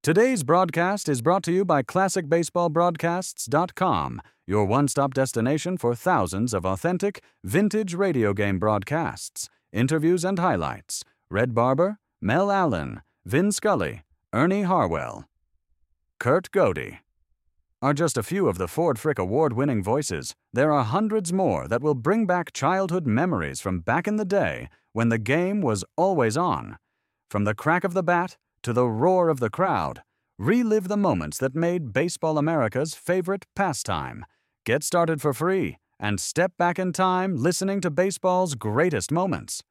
Today's broadcast is brought to you by ClassicBaseballBroadcasts.com, your one-stop destination for thousands of authentic, vintage radio game broadcasts, interviews and highlights. Red Barber, Mel Allen, Vin Scully, Ernie Harwell, Kurt Godey are just a few of the Ford Frick award-winning voices. There are hundreds more that will bring back childhood memories from back in the day when the game was always on. From the crack of the bat to the roar of the crowd, relive the moments that made Baseball America's favorite pastime. Get started for free and step back in time listening to baseball's greatest moments.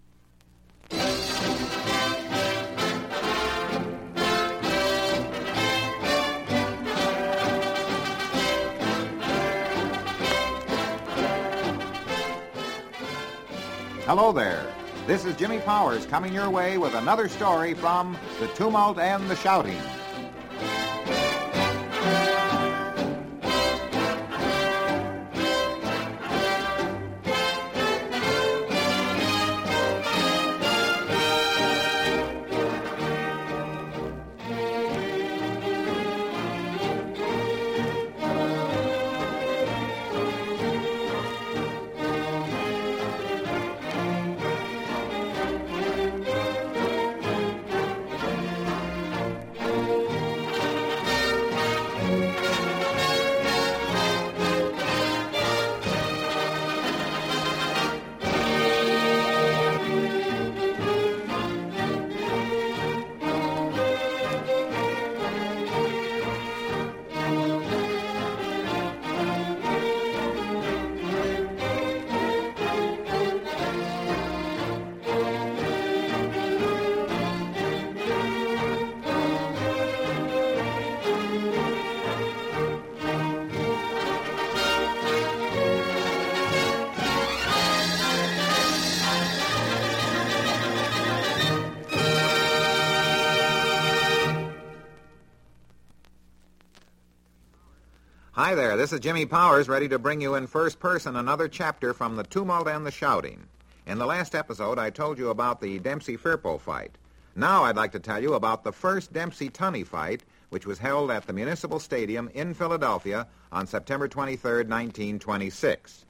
Hello there. This is Jimmy Powers coming your way with another story from The Tumult and the Shouting. Hi there, this is Jimmy Powers, ready to bring you in first person another chapter from The Tumult and the Shouting. In the last episode, I told you about the Dempsey-Firpo fight. Now I'd like to tell you about the first Dempsey-Tunney fight, which was held at the Municipal Stadium in Philadelphia on September 23, 1926.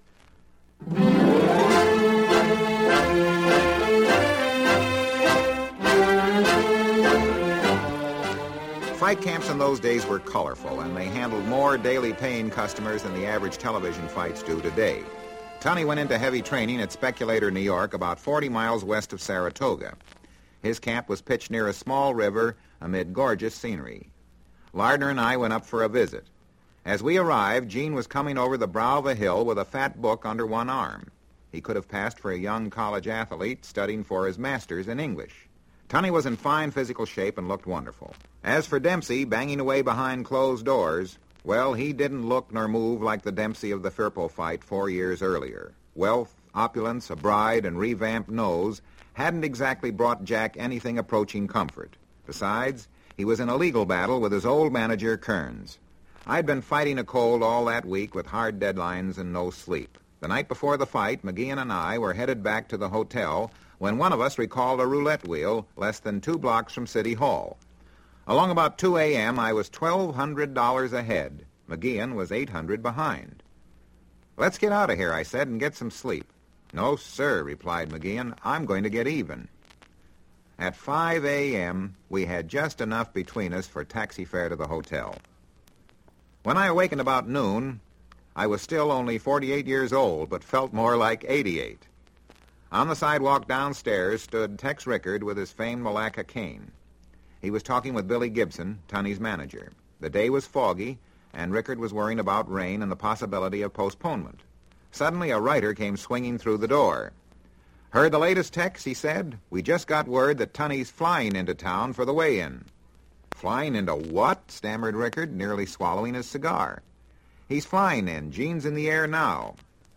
Fight camps in those days were colorful, and they handled more daily paying customers than the average television fights do today. Tunney went into heavy training at Speculator, New York, about 40 miles west of Saratoga. His camp was pitched near a small river amid gorgeous scenery. Lardner and I went up for a visit. As we arrived, Gene was coming over the brow of a hill with a fat book under one arm. He could have passed for a young college athlete studying for his master's in English. Tunney was in fine physical shape and looked wonderful. As for Dempsey, banging away behind closed doors, well, he didn't look nor move like the Dempsey of the Firpo fight 4 years earlier. Wealth, opulence, a bride, and revamped nose hadn't exactly brought Jack anything approaching comfort. Besides, he was in a legal battle with his old manager, Kearns. I'd been fighting a cold all that week with hard deadlines and no sleep. The night before the fight, McGeehan and I were headed back to the hotel when one of us recalled a roulette wheel less than 2 blocks from City Hall. Along about 2 a.m., I was $1,200 ahead. McGeehan was $800 behind. "Let's get out of here," I said, "and get some sleep." "No, sir," replied McGeehan. "I'm going to get even." At 5 a.m., we had just enough between us for taxi fare to the hotel. When I awakened about noon, I was still only 48 years old, but felt more like 88. On the sidewalk downstairs stood Tex Rickard with his famed Malacca cane. He was talking with Billy Gibson, Tunney's manager. The day was foggy, and Rickard was worrying about rain and the possibility of postponement. Suddenly, a writer came swinging through the door. "Heard the latest, Tex?" he said. "We just got word that Tunney's flying into town for the weigh-in." "Flying into what?" stammered Rickard, nearly swallowing his cigar. "He's flying in. Gene's in the air now."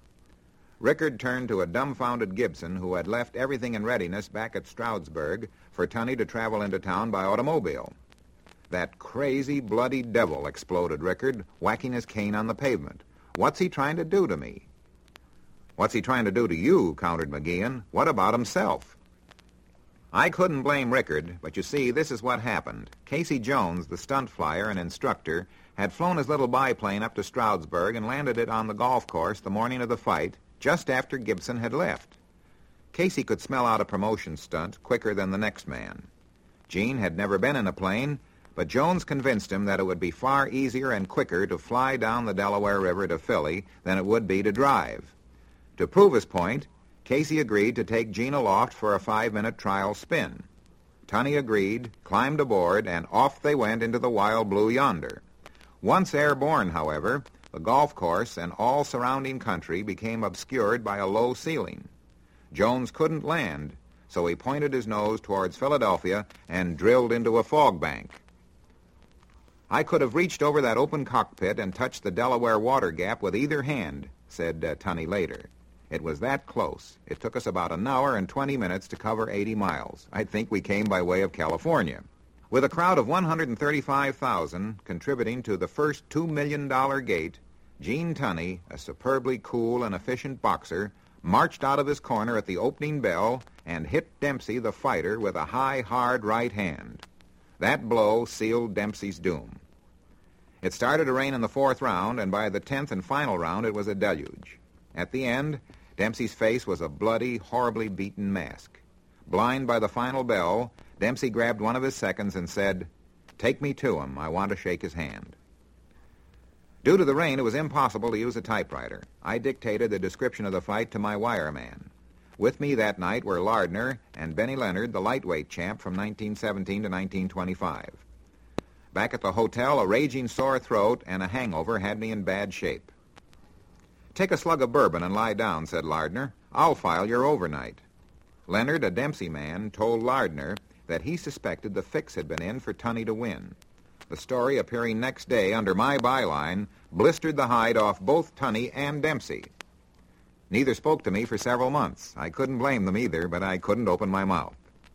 Rickard turned to a dumbfounded Gibson who had left everything in readiness back at Stroudsburg for Tunney to travel into town by automobile. "That crazy, bloody devil," exploded Rickard, whacking his cane on the pavement. "What's he trying to do to me?" "What's he trying to do to you?" countered McGeehan. "What about himself?" I couldn't blame Rickard, but you see, this is what happened. Casey Jones, the stunt flyer and instructor, had flown his little biplane up to Stroudsburg and landed it on the golf course the morning of the fight, just after Gibson had left. Casey could smell out a promotion stunt quicker than the next man. Gene had never been in a plane, but Jones convinced him that it would be far easier and quicker to fly down the Delaware River to Philly than it would be to drive. To prove his point, Casey agreed to take Gene aloft for a 5-minute trial spin. Tunney agreed, climbed aboard, and off they went into the wild blue yonder. Once airborne, however, the golf course and all surrounding country became obscured by a low ceiling. Jones couldn't land, so he pointed his nose towards Philadelphia and drilled into a fog bank. I could have reached over that open cockpit and touched the Delaware water gap with either hand, said Tunney later. It was that close. It took us about an hour and 20 minutes to cover 80 miles. I think we came by way of California. With a crowd of 135,000 contributing to the first $2 million gate, Gene Tunney, a superbly cool and efficient boxer, marched out of his corner at the opening bell and hit Dempsey, the fighter, with a high, hard right hand. That blow sealed Dempsey's doom. It started to rain in the 4th round, and by the 10th and final round it was a deluge. At the end, Dempsey's face was a bloody, horribly beaten mask. Blind by the final bell, Dempsey grabbed one of his seconds and said, "Take me to him. I want to shake his hand." Due to the rain, it was impossible to use a typewriter. I dictated the description of the fight to my wireman. With me that night were Lardner and Benny Leonard, the lightweight champ from 1917 to 1925. Back at the hotel, a raging sore throat and a hangover had me in bad shape. "Take a slug of bourbon and lie down," said Lardner. "I'll file your overnight." Leonard, a Dempsey man, told Lardner that he suspected the fix had been in for Tunney to win. The story, appearing next day under my byline, blistered the hide off both Tunney and Dempsey. Neither spoke to me for several months. I couldn't blame them either, but I couldn't open my mouth.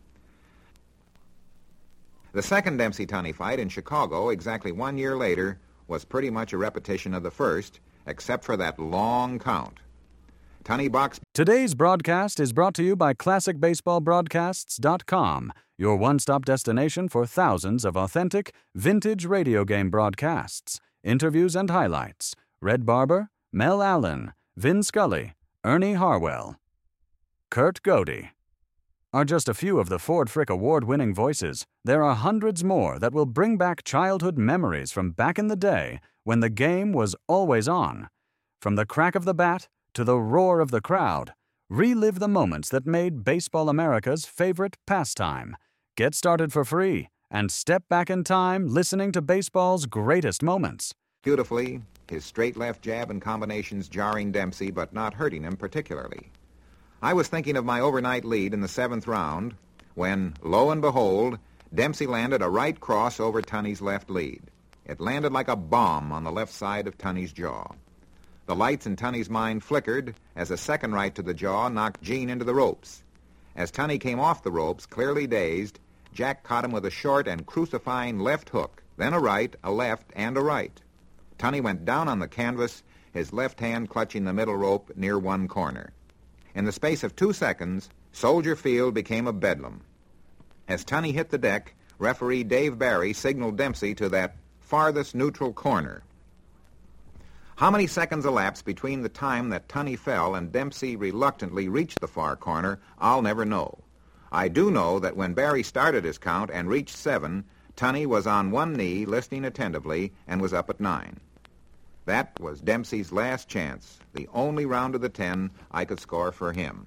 The second Dempsey-Tunney fight in Chicago, exactly 1 year later, was pretty much a repetition of the first, except for that long count. Tunney boxed. Today's broadcast is brought to you by ClassicBaseballBroadcasts.com, your one-stop destination for thousands of authentic, vintage radio game broadcasts, interviews and highlights. Red Barber, Mel Allen, Vin Scully, Ernie Harwell, Kurt Godey are just a few of the Ford Frick Award-winning voices. There are hundreds more that will bring back childhood memories from back in the day when the game was always on. From the crack of the bat to the roar of the crowd, relive the moments that made Baseball America's favorite pastime. Get started for free and step back in time listening to baseball's greatest moments. Beautifully, his straight left jab and combinations jarring Dempsey but not hurting him particularly. I was thinking of my overnight lead in the 7th round when, lo and behold, Dempsey landed a right cross over Tunney's left lead. It landed like a bomb on the left side of Tunney's jaw. The lights in Tunney's mind flickered as a second right to the jaw knocked Gene into the ropes. As Tunney came off the ropes, clearly dazed, Jack caught him with a short and crucifying left hook, then a right, a left, and a right. Tunney went down on the canvas, his left hand clutching the middle rope near one corner. In the space of 2 seconds, Soldier Field became a bedlam. As Tunney hit the deck, referee Dave Barry signaled Dempsey to that farthest neutral corner. How many seconds elapsed between the time that Tunney fell and Dempsey reluctantly reached the far corner, I'll never know. I do know that when Barry started his count and reached 7, Tunney was on one knee, listening attentively, and was up at 9. That was Dempsey's last chance, the only round of the 10 I could score for him.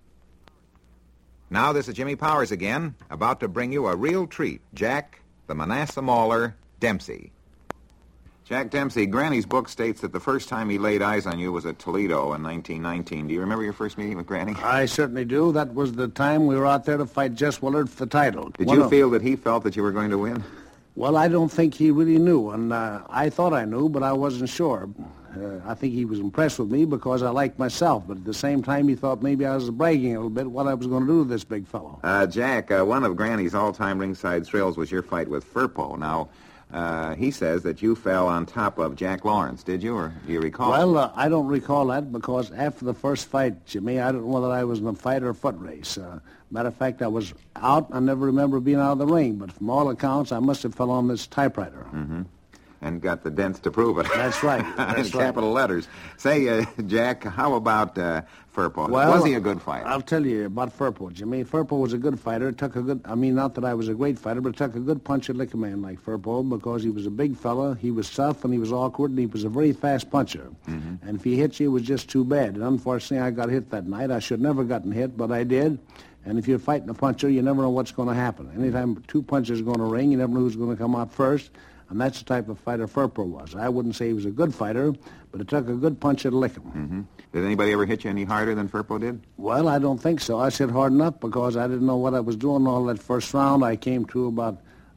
Now this is Jimmy Powers again, about to bring you a real treat. Jack, the Manasseh Mauler, Dempsey. Jack Dempsey, Granny's book states that the first time he laid eyes on you was at Toledo in 1919. Do you remember your first meeting with Granny? I certainly do. That was the time we were out there to fight Jess Willard for the title. Did you feel that he felt that you were going to win? Well, I don't think he really knew, and I thought I knew, but I wasn't sure. I think he was impressed with me because I liked myself, but at the same time he thought maybe I was bragging a little bit what I was going to do to this big fellow. Jack, one of Granny's all-time ringside thrills was your fight with Firpo. Now, He says that you fell on top of Jack Lawrence, did you, or do you recall? Well, I don't recall that because after the first fight, Jimmy, I don't know whether I was in a fight or a foot race. Matter of fact, I was out. I never remember being out of the ring, but from all accounts, I must have fell on this typewriter. Mm-hmm. And got the dents to prove it. That's right. That's in capital letters. Say, Jack, how about Firpo? Well, was he a good fighter? I'll tell you about Firpo, Jimmy. Firpo was a good fighter. It took a good, not that I was a great fighter, but it took a good puncher to lick a man like Firpo because he was a big fella, he was tough, and he was awkward, and he was a very fast puncher. Mm-hmm. And if he hit you, it was just too bad. And unfortunately, I got hit that night. I should never gotten hit, but I did. And if you're fighting a puncher, you never know what's going to happen. Anytime two punchers are going to ring, you never know who's going to come out first. And that's the type of fighter Firpo was. I wouldn't say he was a good fighter, but it took a good puncher to lick him. Mm-hmm. Did anybody ever hit you any harder than Firpo did? Well, I don't think so. I hit hard enough because I didn't know what I was doing all that first round. I came to about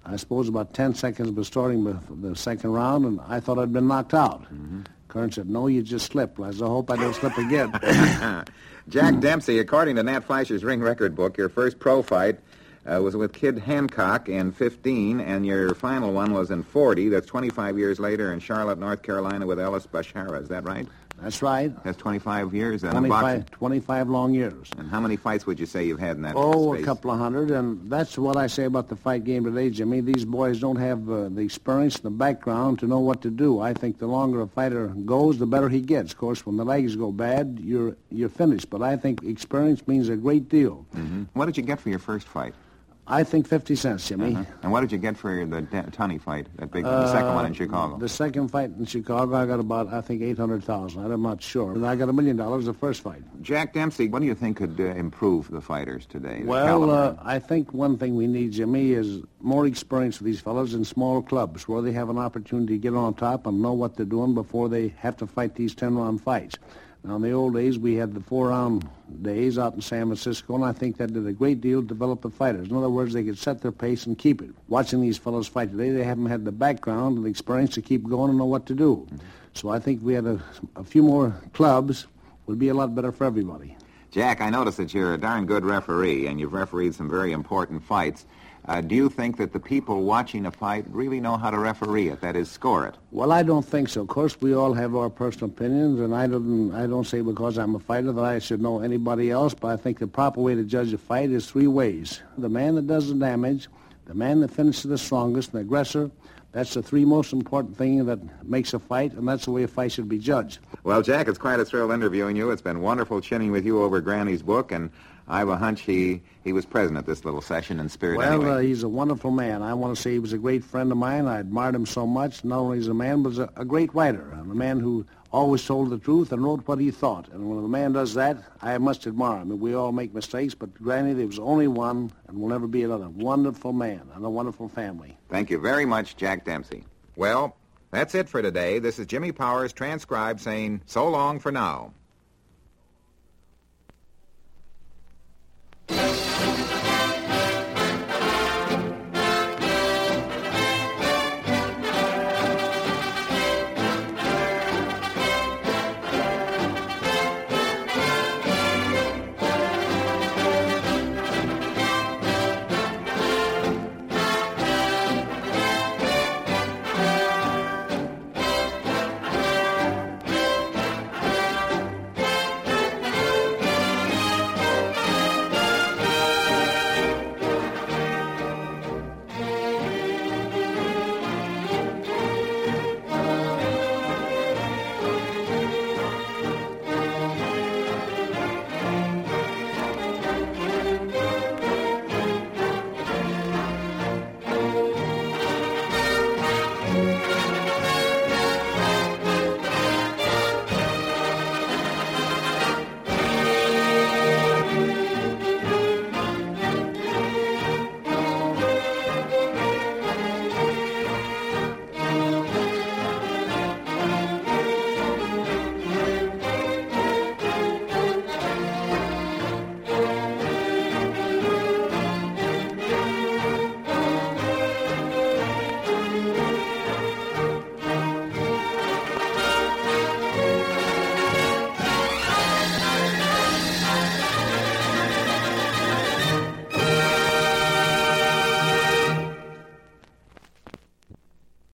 10 seconds before starting the second round, and I thought I'd been knocked out. Mm-hmm. Kern said, no, you just slipped. I said, I hope I don't slip again. Jack Dempsey, according to Nat Fleischer's ring record book, your first pro fight was with Kid Hancock in 15, and your final one was in 40. That's 25 years later in Charlotte, North Carolina with Ellis Bashara. Is that right? That's right. That's 25 years then. 25 long years. And how many fights would you say you've had in that space? A couple of hundred, and that's what I say about the fight game today, Jimmy. These boys don't have the experience and the background to know what to do. I think the longer a fighter goes, the better he gets. Of course, when the legs go bad, you're finished. But I think experience means a great deal. Mm-hmm. What did you get for your first fight? I think 50 cents, Jimmy. Uh-huh. And what did you get for the Tunney fight, that big the second one in Chicago? The second fight in Chicago, I got about, I think, $800,000. I'm not sure. And I got $1 million the first fight. Jack Dempsey, what do you think could improve the fighters today? Well, I think one thing we need, Jimmy, is more experience for these fellows in small clubs where they have an opportunity to get on top and know what they're doing before they have to fight these 10-round fights. Now, in the old days, we had the 4-round days out in San Francisco, and I think that did a great deal to develop the fighters. In other words, they could set their pace and keep it. Watching these fellows fight today, they haven't had the background and the experience to keep going and know what to do. Mm-hmm. So I think we had a few more clubs would be a lot better for everybody. Jack, I notice that you're a darn good referee, and you've refereed some very important fights. Do you think that the people watching a fight really know how to referee it, that is, score it? Well, I don't think so. Of course, we all have our personal opinions, and I don't say because I'm a fighter that I should know anybody else, but I think the proper way to judge a fight is 3 ways. The man that does the damage, the man that finishes the strongest, the aggressor. That's the 3 most important things that makes a fight, and that's the way a fight should be judged. Well, Jack, it's quite a thrill interviewing you. It's been wonderful chinning with you over Granny's book, and I have a hunch he was present at this little session in spirit anyway. Well, he's a wonderful man. I want to say he was a great friend of mine. I admired him so much. Not only as a man, but as a great writer, and a man who always told the truth and wrote what he thought. And when a man does that, I must admire him. We all make mistakes, but Granny, there was only one, and will never be another. Wonderful man and a wonderful family. Thank you very much, Jack Dempsey. Well, that's it for today. This is Jimmy Powers, transcribed, saying so long for now.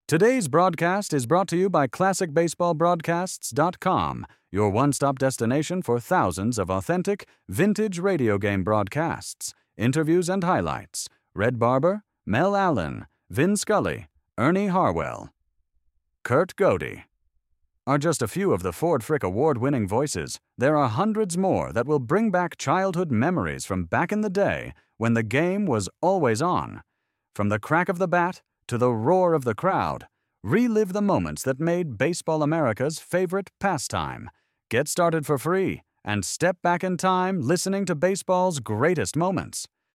Today's broadcast is brought to you by ClassicBaseballBroadcasts.com, your one-stop destination for thousands of authentic, vintage radio game broadcasts, interviews and highlights. Red Barber, Mel Allen, Vin Scully, Ernie Harwell, Kurt Godey are just a few of the Ford Frick award-winning voices. There are hundreds more that will bring back childhood memories from back in the day when the game was always on. From the crack of the bat to the roar of the crowd, relive the moments that made Baseball America's favorite pastime. Get started for free and step back in time listening to baseball's greatest moments.